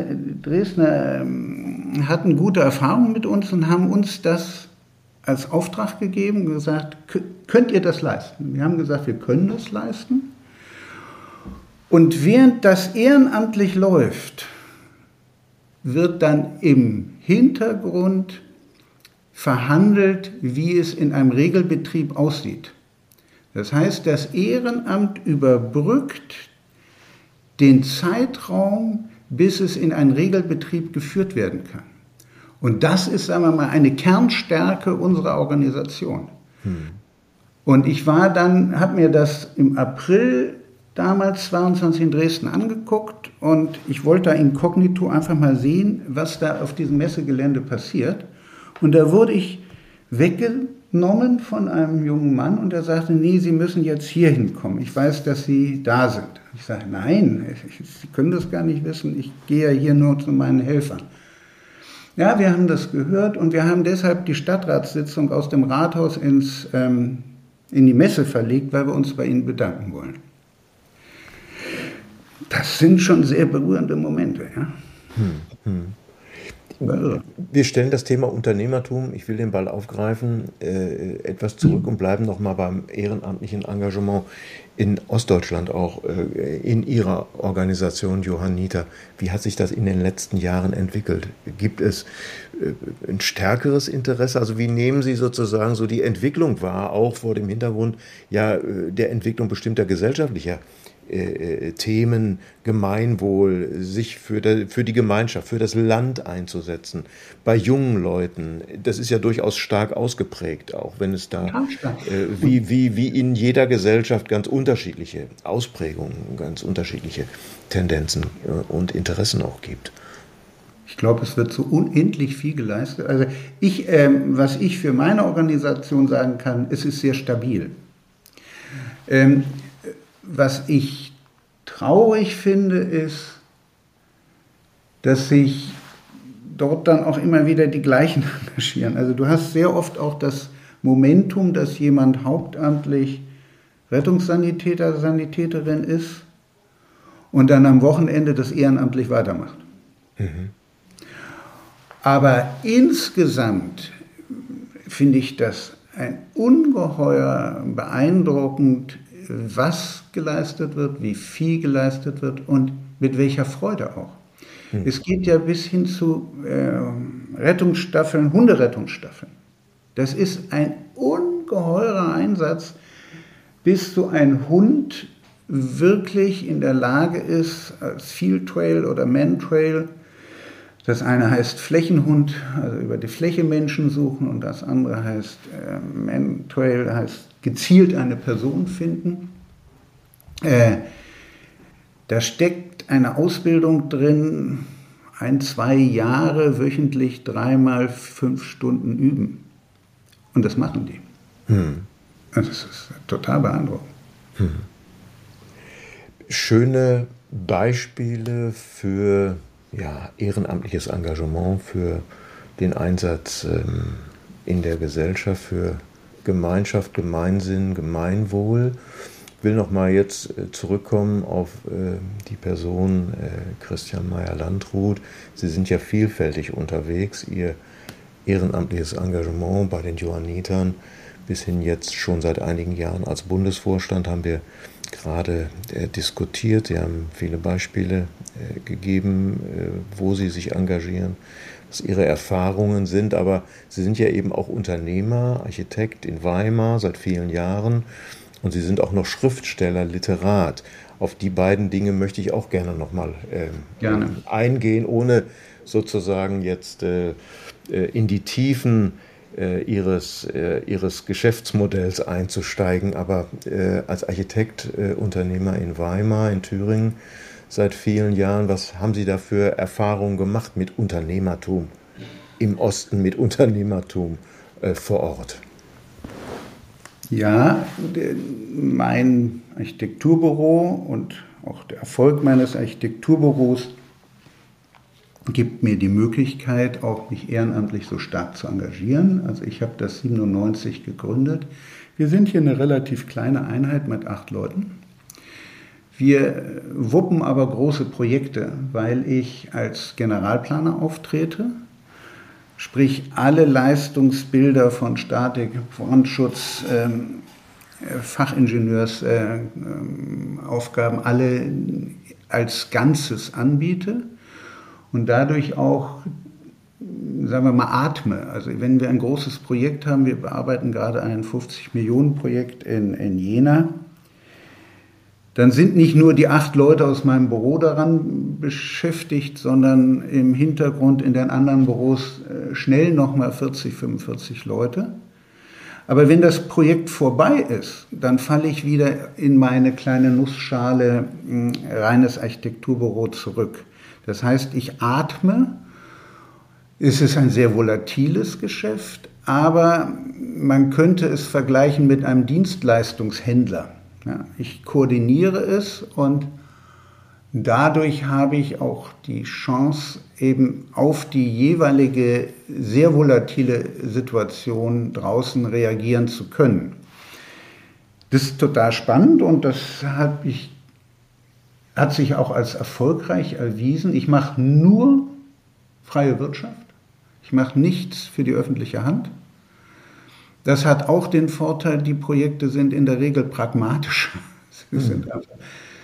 hatten gute Erfahrungen mit uns und haben uns das als Auftrag gegeben und gesagt, könnt ihr das leisten? Wir haben gesagt, wir können das leisten. Und während das ehrenamtlich läuft, wird dann im Hintergrund verhandelt, wie es in einem Regelbetrieb aussieht. Das heißt, das Ehrenamt überbrückt den Zeitraum, bis es in einen Regelbetrieb geführt werden kann. Und das ist, sagen wir mal, eine Kernstärke unserer Organisation. Und ich habe mir das im April damals 22 in Dresden angeguckt und ich wollte da inkognito einfach mal sehen, was da auf diesem Messegelände passiert. Und da wurde ich weggenommen von einem jungen Mann und er sagte, nee, Sie müssen jetzt hier hinkommen. Ich weiß, dass Sie da sind. Ich sage, nein, Sie können das gar nicht wissen. Ich gehe ja hier nur zu meinen Helfern. Ja, wir haben das gehört und wir haben deshalb die Stadtratssitzung aus dem Rathaus in die Messe verlegt, weil wir uns bei Ihnen bedanken wollen. Das sind schon sehr berührende Momente. Ja? Wir stellen das Thema Unternehmertum, ich will den Ball aufgreifen, etwas zurück und bleiben nochmal beim ehrenamtlichen Engagement in Ostdeutschland, auch in Ihrer Organisation Johanniter. Wie hat sich das in den letzten Jahren entwickelt? Gibt es ein stärkeres Interesse? Also wie nehmen Sie sozusagen so die Entwicklung wahr, auch vor dem Hintergrund der Entwicklung bestimmter gesellschaftlicher Themen, Gemeinwohl, sich für die Gemeinschaft, für das Land einzusetzen, bei jungen Leuten, das ist ja durchaus stark ausgeprägt, auch wenn es da wie in jeder Gesellschaft ganz unterschiedliche Ausprägungen, ganz unterschiedliche Tendenzen und Interessen auch gibt. Ich glaube, es wird so unendlich viel geleistet. Also was ich für meine Organisation sagen kann, es ist sehr stabil. Was ich traurig finde, ist, dass sich dort dann auch immer wieder die gleichen engagieren. Also du hast sehr oft auch das Momentum, dass jemand hauptamtlich Rettungssanitäter, Sanitäterin ist und dann am Wochenende das ehrenamtlich weitermacht. Aber insgesamt finde ich das ein ungeheuer beeindruckend, was geleistet wird, wie viel geleistet wird und mit welcher Freude auch. Es geht ja bis hin zu Rettungsstaffeln, Hunderettungsstaffeln. Das ist ein ungeheurer Einsatz, bis so ein Hund wirklich in der Lage ist, als Field Trail oder Man Trail, das eine heißt Flächenhund, also über die Fläche Menschen suchen, und das andere heißt Man Trail, heißt gezielt eine Person finden. Da steckt eine Ausbildung drin, 1-2 Jahre wöchentlich 3x 5 Stunden üben. Und das machen die. Das ist total beeindruckend. Schöne Beispiele für ehrenamtliches Engagement, für den Einsatz in der Gesellschaft, für Gemeinschaft, Gemeinsinn, Gemeinwohl. will noch mal jetzt zurückkommen auf die Person Christian Mayer-Landrut. Sie sind ja vielfältig unterwegs. Ihr ehrenamtliches Engagement bei den Johannitern bis hin jetzt schon seit einigen Jahren als Bundesvorstand haben wir gerade diskutiert. Sie haben viele Beispiele gegeben, wo Sie sich engagieren, was Ihre Erfahrungen sind. Aber Sie sind ja eben auch Unternehmer, Architekt in Weimar seit vielen Jahren und Sie sind auch noch Schriftsteller, Literat. Auf die beiden Dinge möchte ich auch gerne nochmal eingehen, ohne sozusagen jetzt in die Tiefen ihres Geschäftsmodells einzusteigen, aber als Architekt, Unternehmer in Weimar, in Thüringen seit vielen Jahren, was haben Sie da für Erfahrungen gemacht mit Unternehmertum im Osten, mit Unternehmertum vor Ort? Ja, mein Architekturbüro und auch der Erfolg meines Architekturbüros gibt mir die Möglichkeit, auch mich ehrenamtlich so stark zu engagieren. Also ich habe das 97 gegründet. Wir sind hier eine relativ kleine Einheit mit 8 Leuten. Wir wuppen aber große Projekte, weil ich als Generalplaner auftrete. Sprich, alle Leistungsbilder von Statik, Brandschutz, Fachingenieurs-Aufgaben alle als Ganzes anbiete. Und dadurch auch, sagen wir mal, atme. Also wenn wir ein großes Projekt haben, wir bearbeiten gerade ein 50-Millionen-Projekt in Jena, dann sind nicht nur die 8 Leute aus meinem Büro daran beschäftigt, sondern im Hintergrund in den anderen Büros schnell nochmal 40, 45 Leute. Aber wenn das Projekt vorbei ist, dann falle ich wieder in meine kleine Nussschale reines Architekturbüro zurück. Das heißt, ich atme. Es ist ein sehr volatiles Geschäft, aber man könnte es vergleichen mit einem Dienstleistungshändler. Ja, ich koordiniere es und dadurch habe ich auch die Chance, eben auf die jeweilige sehr volatile Situation draußen reagieren zu können. Das ist total spannend und das hat sich auch als erfolgreich erwiesen. Ich mache nur freie Wirtschaft. Ich mache nichts für die öffentliche Hand. Das hat auch den Vorteil, die Projekte sind in der Regel pragmatisch. Sie sind einfach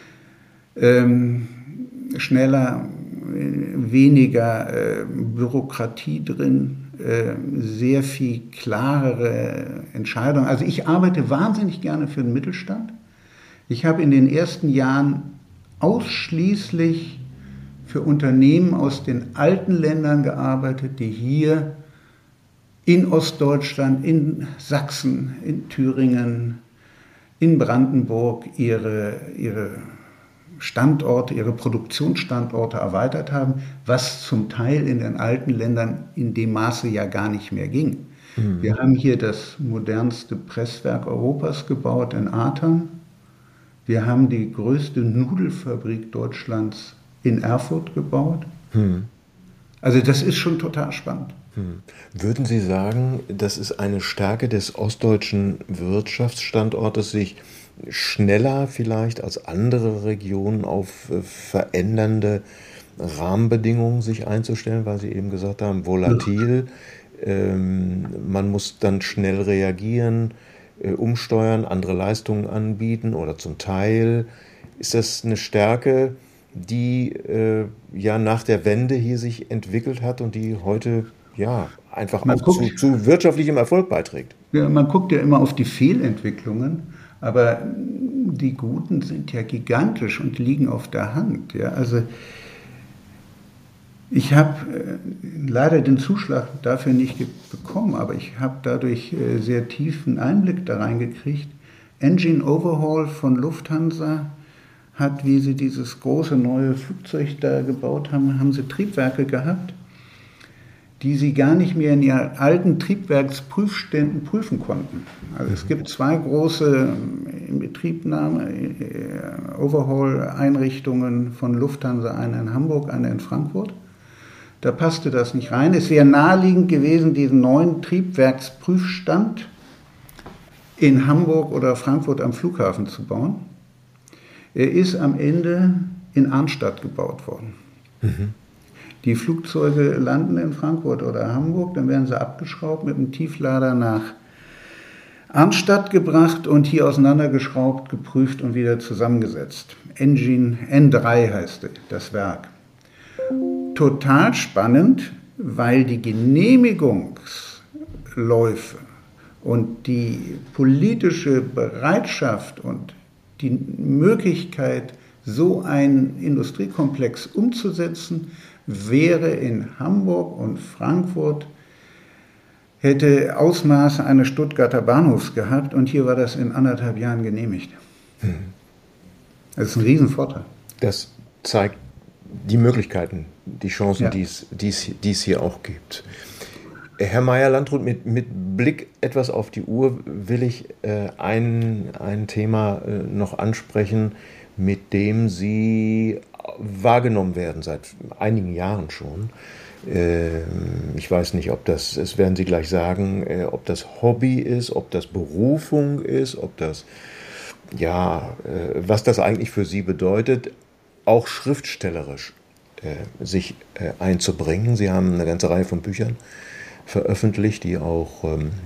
schneller, weniger Bürokratie drin, sehr viel klarere Entscheidungen. Also ich arbeite wahnsinnig gerne für den Mittelstand. Ich habe in den ersten Jahren ausschließlich für Unternehmen aus den alten Ländern gearbeitet, die hier in Ostdeutschland, in Sachsen, in Thüringen, in Brandenburg ihre Standorte, ihre Produktionsstandorte erweitert haben, was zum Teil in den alten Ländern in dem Maße ja gar nicht mehr ging. Wir haben hier das modernste Presswerk Europas gebaut in Artern. Wir haben die größte Nudelfabrik Deutschlands in Erfurt gebaut. Also das ist schon total spannend. Würden Sie sagen, das ist eine Stärke des ostdeutschen Wirtschaftsstandortes, sich schneller vielleicht als andere Regionen auf verändernde Rahmenbedingungen sich einzustellen, weil Sie eben gesagt haben, volatil, man muss dann schnell reagieren, umsteuern, andere Leistungen anbieten oder zum Teil. Ist das eine Stärke, die ja nach der Wende hier sich entwickelt hat und die heute ja einfach auch zu wirtschaftlichem Erfolg beiträgt? Ja, man guckt ja immer auf die Fehlentwicklungen, aber die Guten sind ja gigantisch und liegen auf der Hand. Ja? Also ich habe leider den Zuschlag dafür nicht bekommen, aber ich habe dadurch sehr tiefen Einblick da reingekriegt. Engine Overhaul von Lufthansa hat, wie sie dieses große neue Flugzeug da gebaut haben, haben sie Triebwerke gehabt, die sie gar nicht mehr in ihren alten Triebwerksprüfständen prüfen konnten. Also es gibt 2 große Inbetriebnahme, Overhaul-Einrichtungen von Lufthansa, eine in Hamburg, eine in Frankfurt. Da passte das nicht rein. Es wäre naheliegend gewesen, diesen neuen Triebwerksprüfstand in Hamburg oder Frankfurt am Flughafen zu bauen. Er ist am Ende in Arnstadt gebaut worden. Mhm. Die Flugzeuge landen in Frankfurt oder Hamburg, dann werden sie abgeschraubt, mit einem Tieflader nach Arnstadt gebracht und hier auseinandergeschraubt, geprüft und wieder zusammengesetzt. Engine N3 heißt das Werk. Total spannend, weil die Genehmigungsläufe und die politische Bereitschaft und die Möglichkeit, so einen Industriekomplex umzusetzen, wäre in Hamburg und Frankfurt, hätte Ausmaße eines Stuttgarter Bahnhofs gehabt und hier war das in 1,5 Jahren genehmigt. Das ist ein Riesenvorteil. Das zeigt die Möglichkeiten, die Chancen, ja, die es hier auch gibt. Herr Mayer-Landrut, mit Blick etwas auf die Uhr will ich ein Thema noch ansprechen, mit dem Sie wahrgenommen werden, seit einigen Jahren schon. Ich weiß nicht, das werden Sie gleich sagen, ob das Hobby ist, ob das Berufung ist, ob das, ja, was das eigentlich für Sie bedeutet, auch schriftstellerisch sich einzubringen. Sie haben eine ganze Reihe von Büchern veröffentlicht, die auch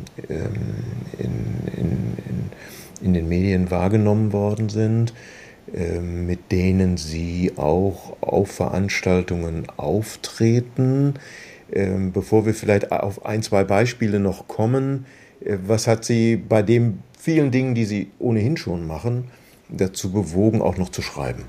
in den Medien wahrgenommen worden sind, mit denen Sie auch auf Veranstaltungen auftreten. Bevor wir vielleicht auf 1, 2 Beispiele noch kommen, was hat Sie bei den vielen Dingen, die Sie ohnehin schon machen, dazu bewogen, auch noch zu schreiben?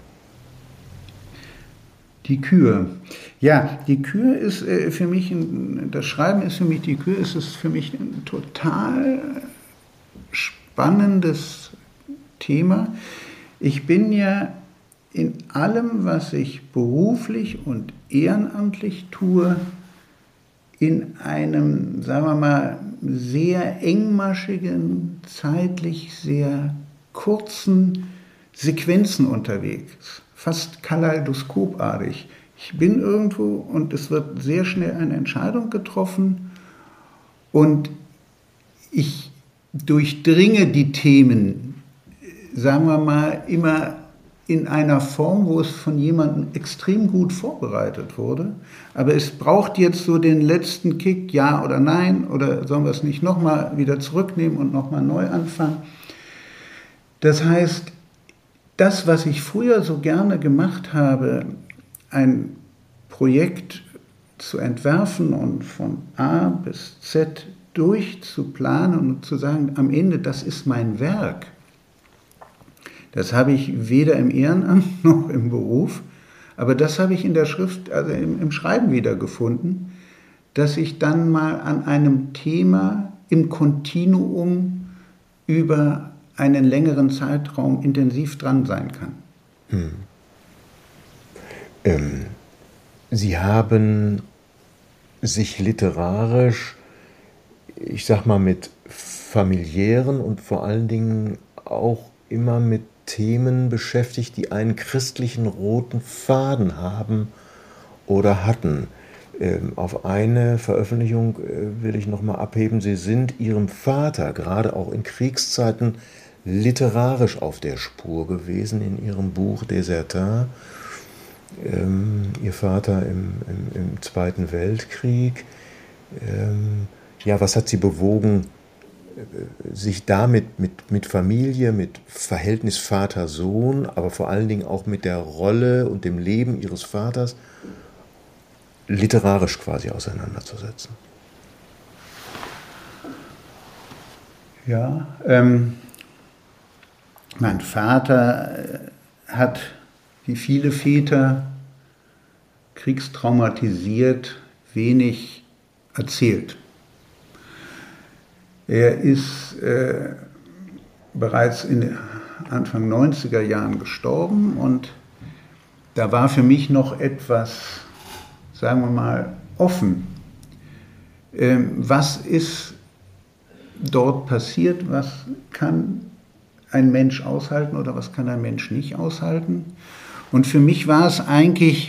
Die Kür. Ja, die Kür ist für mich, das Schreiben ist für mich, die Kür ist es für mich ein total spannendes Thema. Ich bin ja in allem, was ich beruflich und ehrenamtlich tue, in einem, sagen wir mal, sehr engmaschigen, zeitlich sehr kurzen Sequenzen unterwegs. Fast kaleidoskopartig. Ich bin irgendwo und es wird sehr schnell eine Entscheidung getroffen und ich durchdringe die Themen, sagen wir mal, immer in einer Form, wo es von jemandem extrem gut vorbereitet wurde. Aber es braucht jetzt so den letzten Kick, ja oder nein, oder sollen wir es nicht nochmal wieder zurücknehmen und nochmal neu anfangen. Das heißt, das, was ich früher so gerne gemacht habe, ein Projekt zu entwerfen und von A bis Z durchzuplanen und zu sagen, am Ende, das ist mein Werk. Das habe ich weder im Ehrenamt noch im Beruf, aber das habe ich in der Schrift, also im Schreiben wiedergefunden, dass ich dann mal an einem Thema im Kontinuum über einen längeren Zeitraum intensiv dran sein kann. Sie haben sich literarisch, ich sag mal, mit familiären und vor allen Dingen auch immer mit Themen beschäftigt, die einen christlichen roten Faden haben oder hatten. Auf eine Veröffentlichung will ich nochmal abheben. Sie sind Ihrem Vater, gerade auch in Kriegszeiten, literarisch auf der Spur gewesen in Ihrem Buch Desertin. Ihr Vater im Zweiten Weltkrieg. Ja, was hat Sie bewogen, sich damit mit Familie, mit Verhältnis Vater-Sohn, aber vor allen Dingen auch mit der Rolle und dem Leben Ihres Vaters literarisch quasi auseinanderzusetzen? Ja, mein Vater hat, wie viele Väter, kriegstraumatisiert, wenig erzählt. Er ist bereits in Anfang 90er Jahren gestorben und da war für mich noch etwas, sagen wir mal, offen. Was ist dort passiert? Was kann ein Mensch aushalten oder was kann ein Mensch nicht aushalten? Und für mich war es eigentlich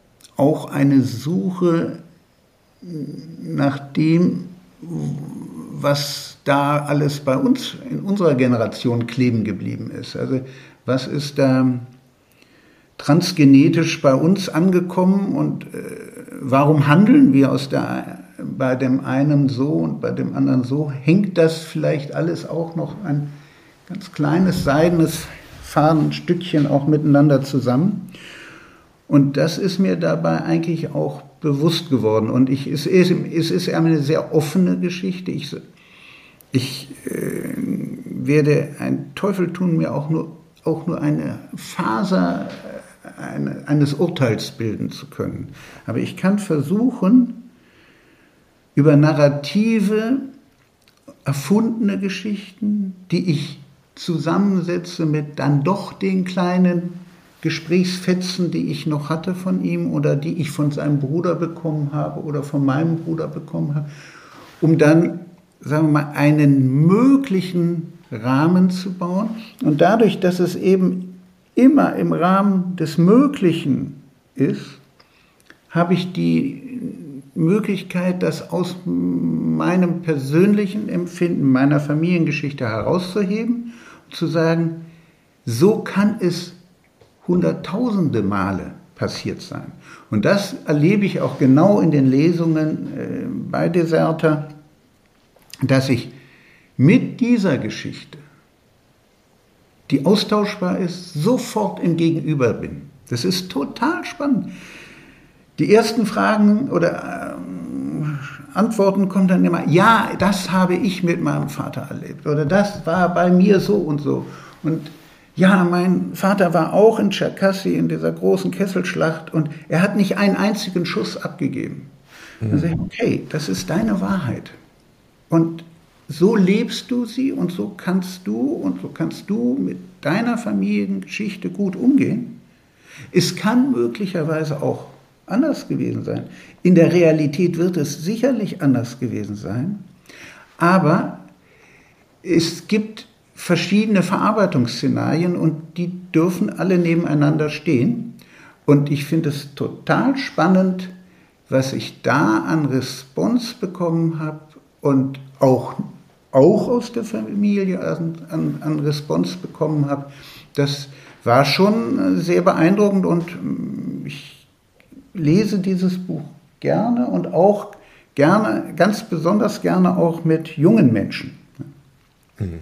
auch eine Suche nach dem, was da alles bei uns in unserer Generation kleben geblieben ist. Also was ist da transgenetisch bei uns angekommen und warum handeln wir bei dem einen so und bei dem anderen so? Hängt das vielleicht alles auch noch ein ganz kleines seidenes Fadenstückchen auch miteinander zusammen? Und das ist mir dabei eigentlich auch bewusst geworden. Und es ist eine sehr offene Geschichte. Ich werde einen Teufel tun, mir auch nur eine Faser eines Urteils bilden zu können. Aber ich kann versuchen, über narrative, erfundene Geschichten, die ich zusammensetze mit dann doch den kleinen Gesprächsfetzen, die ich noch hatte von ihm oder die ich von seinem Bruder bekommen habe oder von meinem Bruder bekommen habe, um dann, sagen wir mal, einen möglichen Rahmen zu bauen. Und dadurch, dass es eben immer im Rahmen des Möglichen ist, habe ich die Möglichkeit, das aus meinem persönlichen Empfinden, meiner Familiengeschichte herauszuheben und zu sagen, so kann es hunderttausende Male passiert sein. Und das erlebe ich auch genau in den Lesungen bei Deserta, dass ich mit dieser Geschichte, die austauschbar ist, sofort im Gegenüber bin. Das ist total spannend. Die ersten Fragen oder Antworten kommen dann immer, ja, das habe ich mit meinem Vater erlebt oder das war bei mir so und so. Und ja, mein Vater war auch in Tscherkassy in dieser großen Kesselschlacht und er hat nicht einen einzigen Schuss abgegeben. Dann sage ich, okay, das ist deine Wahrheit. Und so lebst du sie und so kannst du mit deiner Familiengeschichte gut umgehen. Es kann möglicherweise auch anders gewesen sein. In der Realität wird es sicherlich anders gewesen sein, aber es gibt verschiedene Verarbeitungsszenarien und die dürfen alle nebeneinander stehen. Und ich finde es total spannend, was ich da an Response bekommen habe und auch aus der Familie an Response bekommen habe. Das war schon sehr beeindruckend und ich lese dieses Buch gerne und auch gerne, ganz besonders gerne auch mit jungen Menschen. Mhm.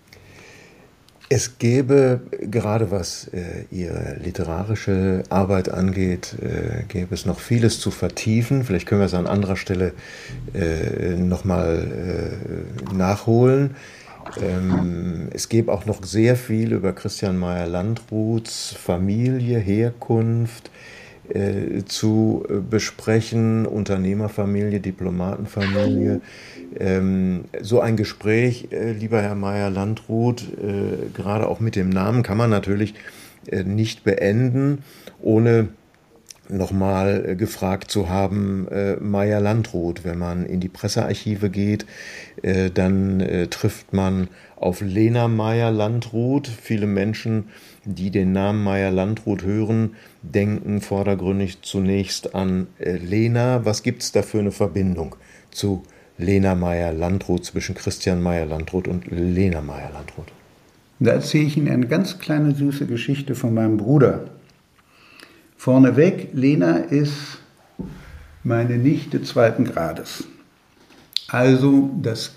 Es gäbe, gerade was Ihre literarische Arbeit angeht, gäbe es noch vieles zu vertiefen. Vielleicht können wir es an anderer Stelle nochmal nachholen. Es gäbe auch noch sehr viel über Christian Meyer-Landruths Familie, Herkunft zu besprechen, Unternehmerfamilie, Diplomatenfamilie. So ein Gespräch, lieber Herr Meyer-Landruth, gerade auch mit dem Namen, kann man natürlich nicht beenden, ohne nochmal gefragt zu haben, Meyer-Landruth. Wenn man in die Pressearchive geht, dann trifft man auf Lena Meyer-Landruth. Viele Menschen, die den Namen Meyer-Landruth hören, denken vordergründig zunächst an Lena. Was gibt es da für eine Verbindung zu Lena Meyer-Landruth, zwischen Christian Meyer-Landruth und Lena Meyer-Landruth? Da erzähle ich Ihnen eine ganz kleine, süße Geschichte von meinem Bruder. Vorneweg, Lena ist meine Nichte zweiten Grades. Also das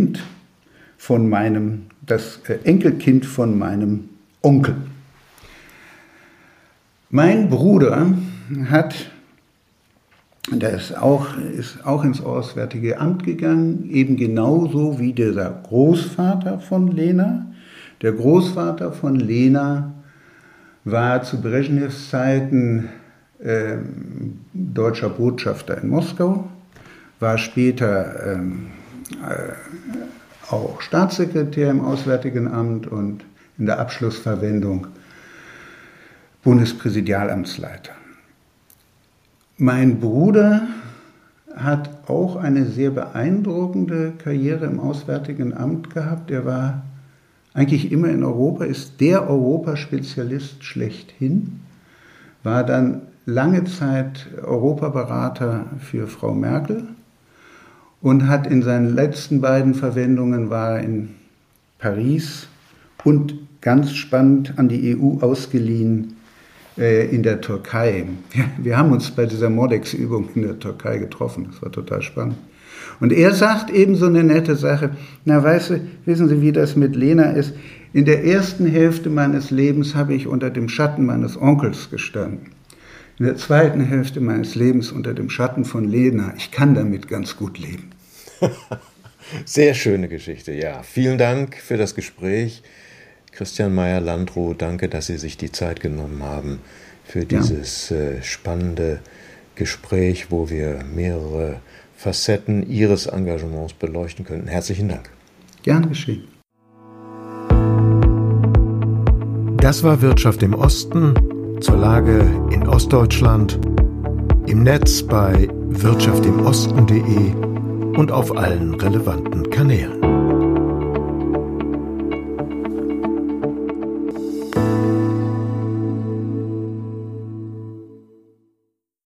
Enkelkind von meinem Onkel. Mein Bruder der ist auch ins Auswärtige Amt gegangen, eben genauso wie dieser Großvater von Lena. Der Großvater von Lena war zu Breschnews Zeiten deutscher Botschafter in Moskau, war später auch Staatssekretär im Auswärtigen Amt und in der Abschlussverwendung Bundespräsidialamtsleiter. Mein Bruder hat auch eine sehr beeindruckende Karriere im Auswärtigen Amt gehabt. Er war eigentlich immer in Europa, ist der Europaspezialist schlechthin, war dann lange Zeit Europaberater für Frau Merkel und hat in seinen letzten beiden Verwendungen war in Paris und ganz spannend an die EU ausgeliehen in der Türkei. Wir haben uns bei dieser Mordex-Übung in der Türkei getroffen, das war total spannend. Und er sagt eben so eine nette Sache, na wissen Sie, wie das mit Lena ist? In der ersten Hälfte meines Lebens habe ich unter dem Schatten meines Onkels gestanden. In der zweiten Hälfte meines Lebens unter dem Schatten von Lena. Ich kann damit ganz gut leben. Sehr schöne Geschichte, ja. Vielen Dank für das Gespräch. Christian Mayer-Landrut, danke, dass Sie sich die Zeit genommen haben für dieses spannende Gespräch, wo wir mehrere Facetten Ihres Engagements beleuchten könnten. Herzlichen Dank. Gern geschehen. Das war Wirtschaft im Osten zur Lage in Ostdeutschland, im Netz bei wirtschaftimosten.de und auf allen relevanten Kanälen.